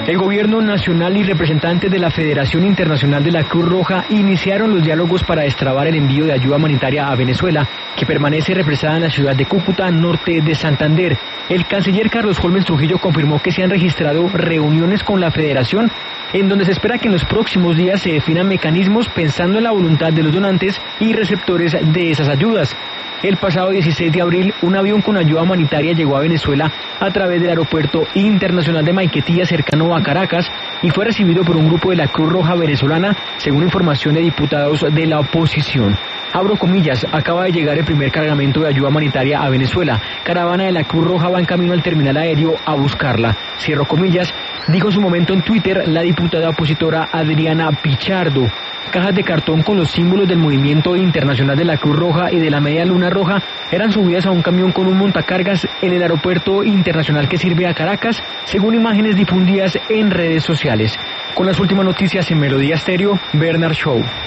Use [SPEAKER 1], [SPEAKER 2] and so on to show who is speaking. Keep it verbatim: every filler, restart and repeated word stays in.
[SPEAKER 1] El gobierno nacional y representantes de la Federación Internacional de la Cruz Roja iniciaron los diálogos para destrabar el envío de ayuda humanitaria a Venezuela, que permanece represada en la ciudad de Cúcuta, norte de Santander. El canciller Carlos Holmes Trujillo confirmó que se han registrado reuniones con la Federación, en donde se espera que en los próximos días se definan mecanismos pensando en la voluntad de los donantes y receptores de esas ayudas. El pasado dieciséis de abril, un avión con ayuda humanitaria llegó a Venezuela a través del aeropuerto internacional de Maiquetía, cercano a Caracas, y fue recibido por un grupo de la Cruz Roja venezolana, según información de diputados de la oposición. Abro comillas, acaba de llegar el primer cargamento de ayuda humanitaria a Venezuela. Caravana de la Cruz Roja va en camino al terminal aéreo a buscarla. Cierro comillas, dijo en su momento en Twitter la diputada opositora Adriana Pichardo. Cajas de cartón con los símbolos del Movimiento Internacional de la Cruz Roja y de la Media Luna Roja eran subidas a un camión con un montacargas en el aeropuerto internacional que sirve a Caracas, según imágenes difundidas en redes sociales. Con las últimas noticias en Melodía Estéreo, Bernard Shaw.